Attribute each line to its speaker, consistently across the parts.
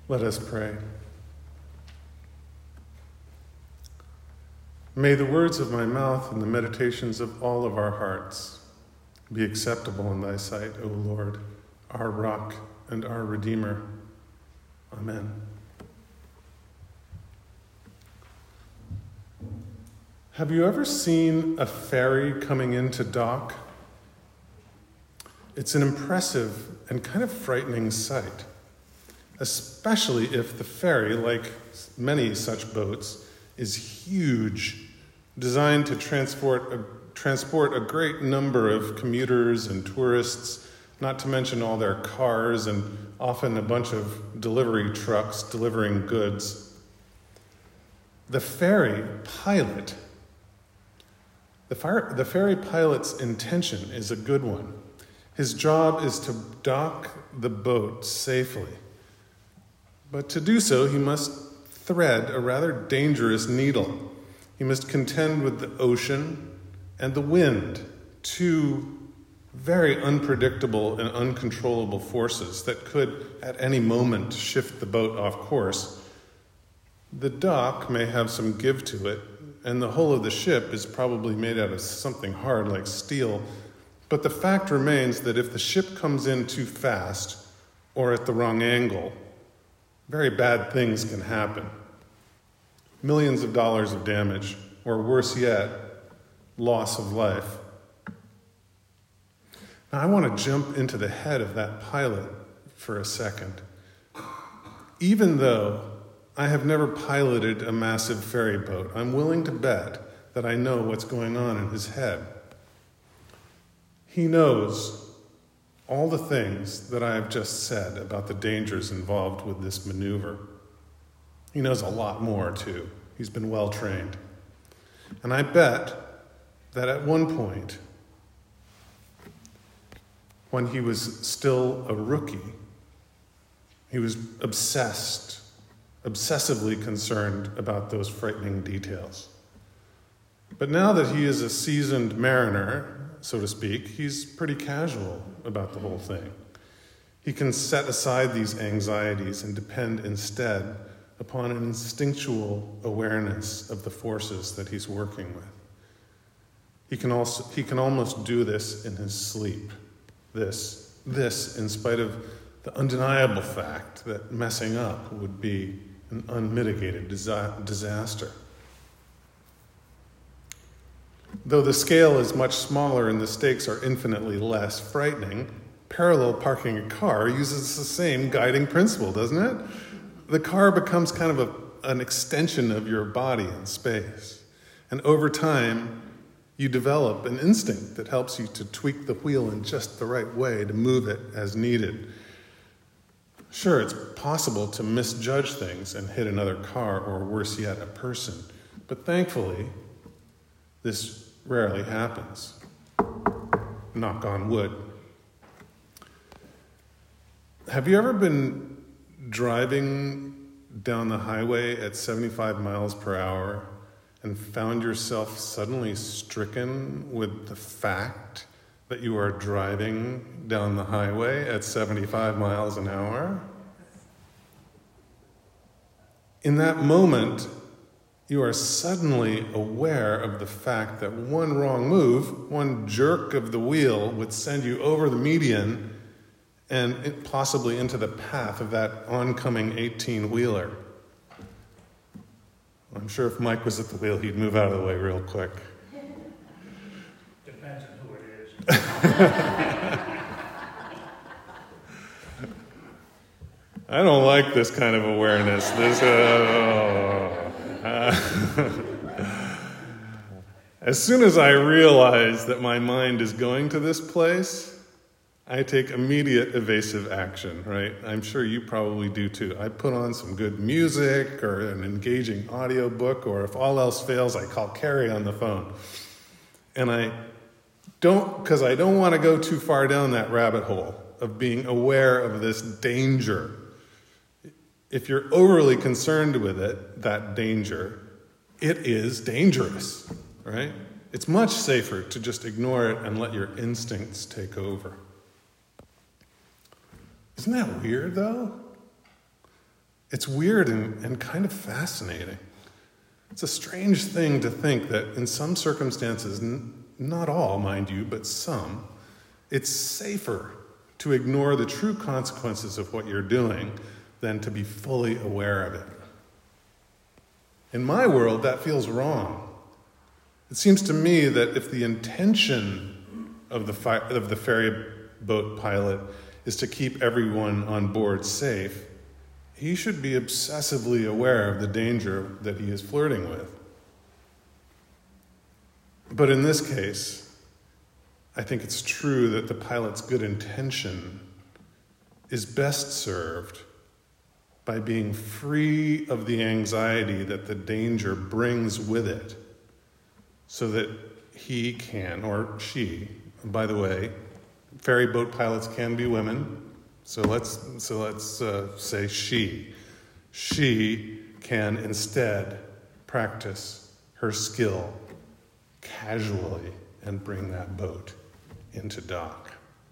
Speaker 1: Let us pray. May the words of my mouth and the meditations of all of our hearts be acceptable in thy sight, O Lord, our rock and our Redeemer. Amen. Have you ever seen a ferry coming into dock? It's an impressive and kind of frightening sight, especially if the ferry, like many such boats, is huge, designed to transport a great number of commuters and tourists, not to mention all their cars and often a bunch of delivery trucks delivering goods. The ferry pilot's intention is a good one. His job is to dock the boat safely. But to do so, he must thread a rather dangerous needle. He must contend with the ocean and the wind, two very unpredictable and uncontrollable forces that could at any moment shift the boat off course. The dock may have some give to it, and the hull of the ship is probably made out of something hard like steel. But the fact remains that if the ship comes in too fast or at the wrong angle, very bad things can happen. Millions of dollars of damage, or worse yet, loss of life. Now, I want to jump into the head of that pilot for a second. Even though I have never piloted a massive ferry boat, I'm willing to bet that I know what's going on in his head. He knows all the things that I have just said about the dangers involved with this maneuver. He knows a lot more, too. He's been well trained. And I bet that at one point, when he was still a rookie, he was obsessively concerned about those frightening details. But now that he is a seasoned mariner, so to speak, he's pretty casual about the whole thing. He can set aside these anxieties and depend instead upon an instinctual awareness of the forces that he's working with. He can almost do this in his sleep. This in spite of the undeniable fact that messing up would be an unmitigated disaster. Though the scale is much smaller and the stakes are infinitely less frightening, parallel parking a car uses the same guiding principle, doesn't it? The car becomes kind of an extension of your body in space. And over time, you develop an instinct that helps you to tweak the wheel in just the right way to move it as needed. Sure, it's possible to misjudge things and hit another car, or worse yet, a person. But thankfully, this rarely happens. Knock on wood. Have you ever been driving down the highway at 75 miles per hour and found yourself suddenly stricken with the fact that you are driving down the highway at 75 miles an hour? In that moment, you are suddenly aware of the fact that one wrong move, one jerk of the wheel would send you over the median and possibly into the path of that oncoming 18-wheeler. I'm sure if Mike was at the wheel, he'd move out of the way real quick.
Speaker 2: Depends on who it is.
Speaker 1: I don't like this kind of awareness. As soon as I realize that my mind is going to this place, I take immediate evasive action, right? I'm sure you probably do too. I put on some good music or an engaging audiobook, or if all else fails, I call Carrie on the phone. And I don't want to go too far down that rabbit hole of being aware of this danger. If you're overly concerned with it, that danger, it is dangerous, right? It's much safer to just ignore it and let your instincts take over. Isn't that weird, though? It's weird and kind of fascinating. It's a strange thing to think that in some circumstances, not all, mind you, but some, it's safer to ignore the true consequences of what you're doing than to be fully aware of it. In my world, that feels wrong. It seems to me that if the intention of the ferry boat pilot is to keep everyone on board safe, he should be obsessively aware of the danger that he is flirting with. But in this case, I think it's true that the pilot's good intention is best served by being free of the anxiety that the danger brings with it, so that he can, or she, by the way, ferry boat pilots can be women, so let's say she. She can instead practice her skill casually and bring that boat into dock.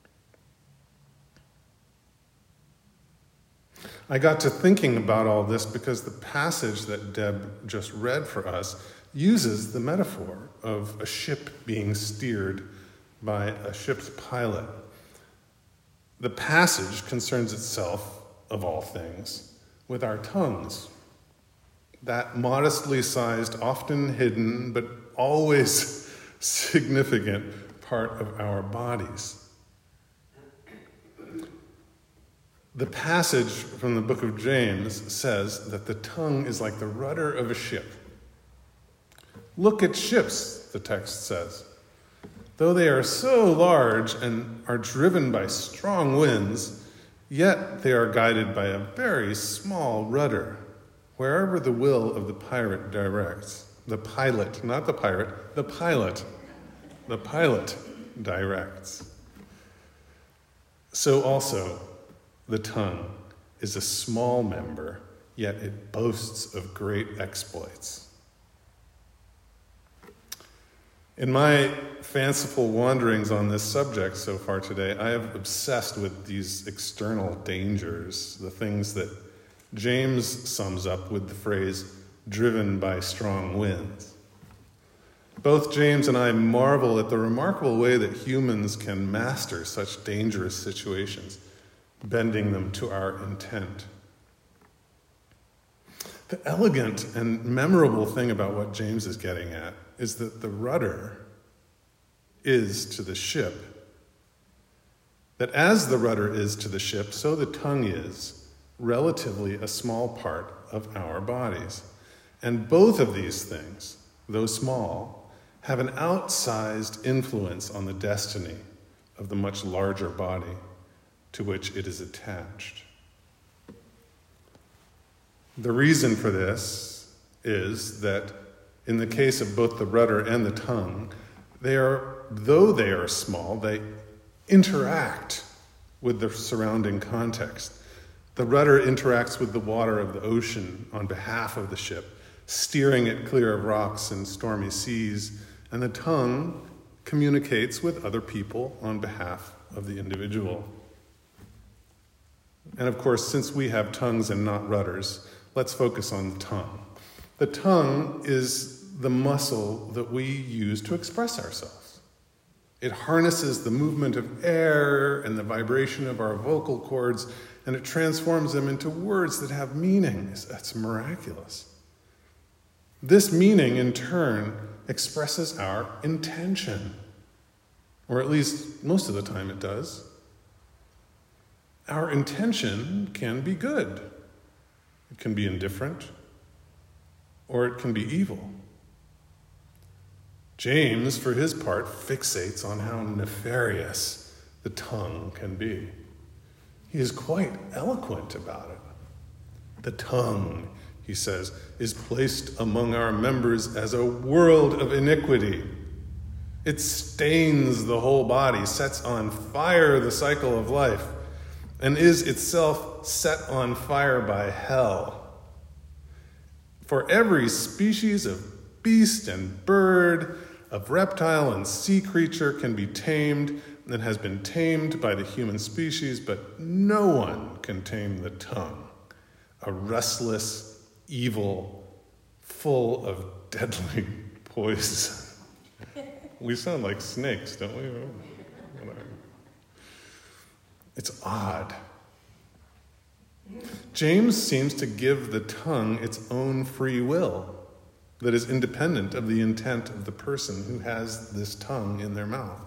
Speaker 1: I got to thinking about all this because the passage that Deb just read for us uses the metaphor of a ship being steered by a ship's pilot. The passage concerns itself, of all things, with our tongues, that modestly sized, often hidden, but always significant part of our bodies. The passage from the book of James says that the tongue is like the rudder of a ship. Look at ships, the text says. Though they are so large and are driven by strong winds, yet they are guided by a very small rudder, wherever the will of the pilot directs. The pilot, not the pirate, the pilot. The pilot directs. So also, the tongue is a small member, yet it boasts of great exploits. In my fanciful wanderings on this subject so far today, I have obsessed with these external dangers, the things that James sums up with the phrase, driven by strong winds. Both James and I marvel at the remarkable way that humans can master such dangerous situations, bending them to our intent. The elegant and memorable thing about what James is getting at is that the rudder is to the ship. That as the rudder is to the ship, so the tongue is relatively a small part of our bodies. And both of these things, though small, have an outsized influence on the destiny of the much larger body to which it is attached. The reason for this is that in the case of both the rudder and the tongue, though they are small, they interact with the surrounding context. The rudder interacts with the water of the ocean on behalf of the ship, steering it clear of rocks and stormy seas, and the tongue communicates with other people on behalf of the individual. And of course, since we have tongues and not rudders, let's focus on the tongue. The tongue is the muscle that we use to express ourselves. It harnesses the movement of air and the vibration of our vocal cords, and it transforms them into words that have meaning. That's miraculous. This meaning, in turn, expresses our intention, or at least most of the time it does. Our intention can be good. It can be indifferent, or it can be evil. James, for his part, fixates on how nefarious the tongue can be. He is quite eloquent about it. The tongue, he says, is placed among our members as a world of iniquity. It stains the whole body, sets on fire the cycle of life, and is itself set on fire by hell. For every species of beast and bird, of reptile and sea creature can be tamed and has been tamed by the human species, but no one can tame the tongue. a restless evil full of deadly poison. We sound like snakes, don't we? It's odd. James seems to give the tongue its own free will that is independent of the intent of the person who has this tongue in their mouth.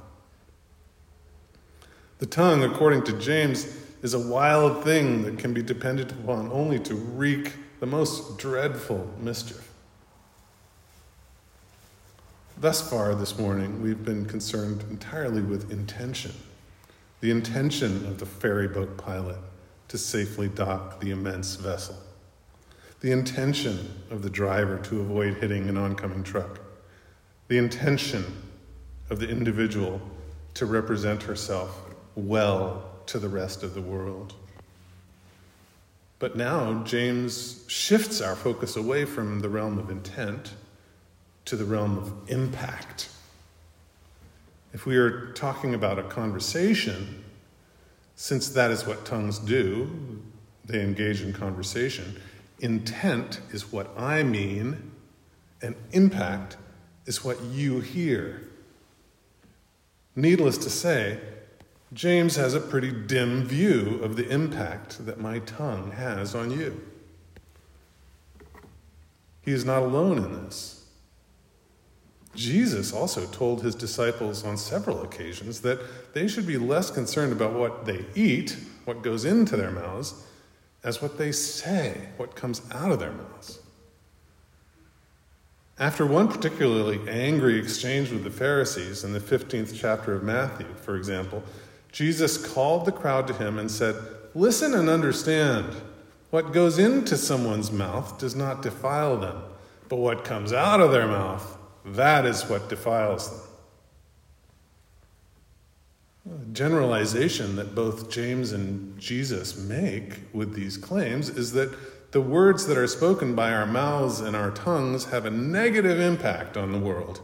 Speaker 1: The tongue, according to James, is a wild thing that can be depended upon only to wreak the most dreadful mischief. Thus far this morning, we've been concerned entirely with intention, the intention of the ferry boat pilot to safely dock the immense vessel, the intention of the driver to avoid hitting an oncoming truck, the intention of the individual to represent herself well to the rest of the world. But now James shifts our focus away from the realm of intent to the realm of impact. If we are talking about a conversation, since that is what tongues do, they engage in conversation, intent is what I mean, and impact is what you hear. Needless to say, James has a pretty dim view of the impact that my tongue has on you. He is not alone in this. Jesus also told his disciples on several occasions that they should be less concerned about what they eat, what goes into their mouths, as what they say, what comes out of their mouths. After one particularly angry exchange with the Pharisees in the 15th chapter of Matthew, for example, Jesus called the crowd to him and said, "Listen and understand. What goes into someone's mouth does not defile them, but what comes out of their mouth, that is what defiles them." The generalization that both James and Jesus make with these claims is that the words that are spoken by our mouths and our tongues have a negative impact on the world.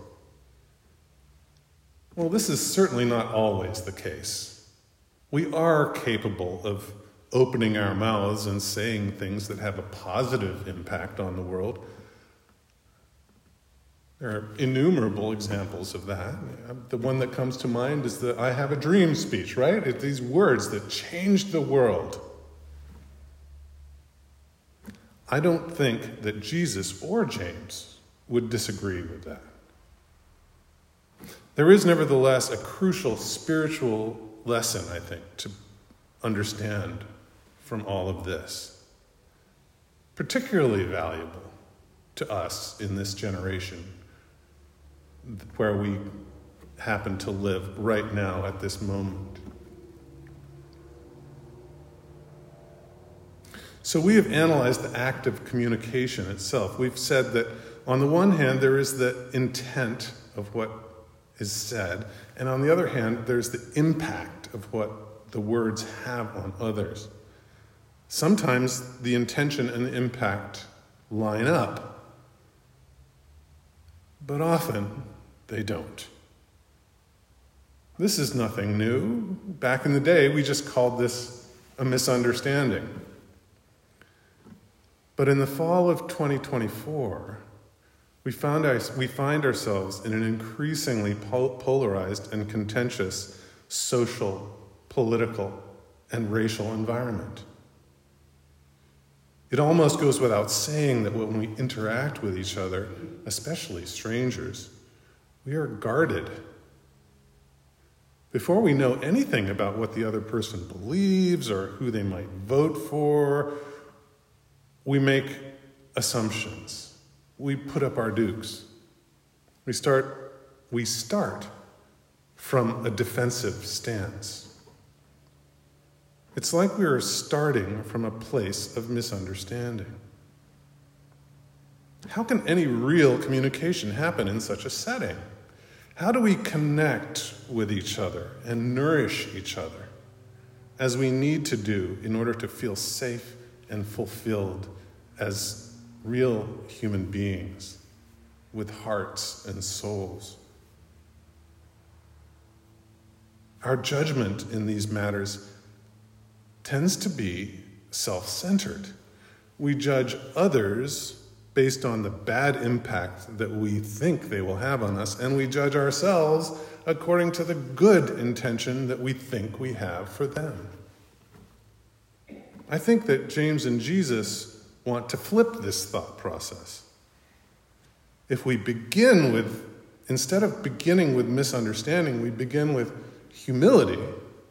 Speaker 1: Well, this is certainly not always the case. We are capable of opening our mouths and saying things that have a positive impact on the world. There are innumerable examples of that. The one that comes to mind is the "I have a dream" speech, right? It's these words that changed the world. I don't think that Jesus or James would disagree with that. There is nevertheless a crucial spiritual lesson, I think, to understand from all of this. Particularly valuable to us in this generation where we happen to live right now at this moment. So we have analyzed the act of communication itself. We've said that on the one hand, there is the intent of what is said, and on the other hand, there's the impact of what the words have on others. Sometimes the intention and the impact line up, but often they don't. This is nothing new. Back in the day, we just called this a misunderstanding. But in the fall of 2024, we find ourselves in an increasingly polarized and contentious social, political, and racial environment. It almost goes without saying that when we interact with each other, especially strangers, we are guarded. Before we know anything about what the other person believes or who they might vote for, we make assumptions. We put up our dukes. We start from a defensive stance. It's like we are starting from a place of misunderstanding. How can any real communication happen in such a setting? How do we connect with each other and nourish each other as we need to do in order to feel safe and fulfilled as real human beings with hearts and souls? Our judgment in these matters tends to be self-centered. we judge others based on the bad impact that we think they will have on us, and we judge ourselves according to the good intention that we think we have for them. I think that James and Jesus want to flip this thought process. If we begin with, instead of beginning with misunderstanding, we begin with humility,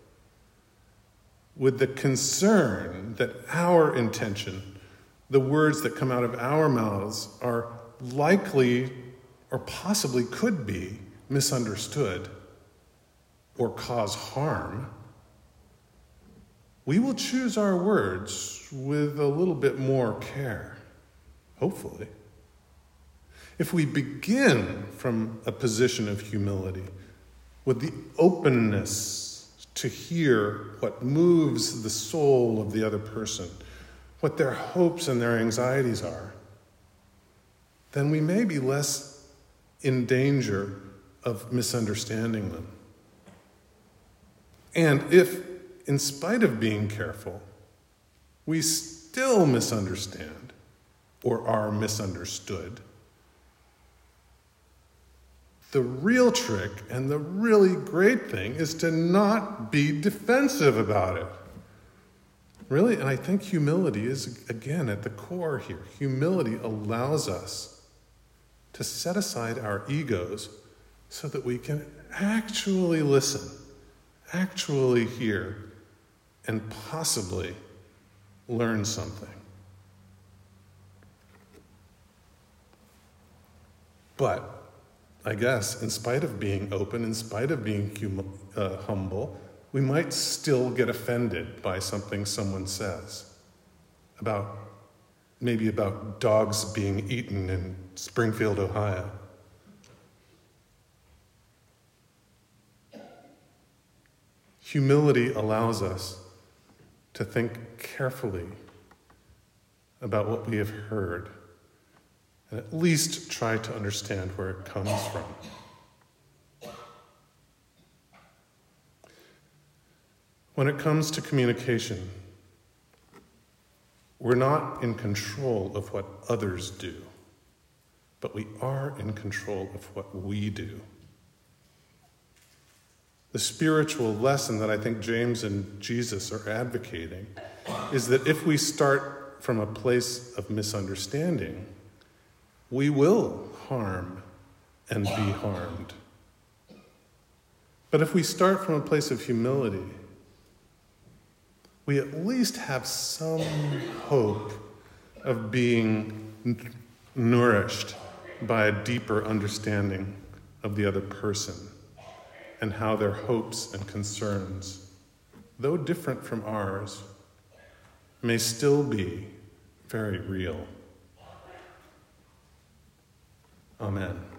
Speaker 1: with the concern that our intention, the words that come out of our mouths, are likely or possibly could be misunderstood or cause harm, we will choose our words with a little bit more care, hopefully. If we begin from a position of humility, with the openness to hear what moves the soul of the other person, what their hopes and their anxieties are, then we may be less in danger of misunderstanding them. And if, in spite of being careful, we still misunderstand or are misunderstood, the real trick and the really great thing is to not be defensive about it. Really, and I think humility is, again, at the core here. Humility allows us to set aside our egos so that we can actually listen, actually hear, and possibly learn something. But I guess, in spite of being open, in spite of being humble, we might still get offended by something someone says maybe about dogs being eaten in Springfield, Ohio. Humility allows us to think carefully about what we have heard and at least try to understand where it comes from. When it comes to communication, we're not in control of what others do, but we are in control of what we do. The spiritual lesson that I think James and Jesus are advocating is that if we start from a place of misunderstanding, we will harm and be harmed. But if we start from a place of humility, we at least have some hope of being nourished by a deeper understanding of the other person and how their hopes and concerns, though different from ours, may still be very real. Amen.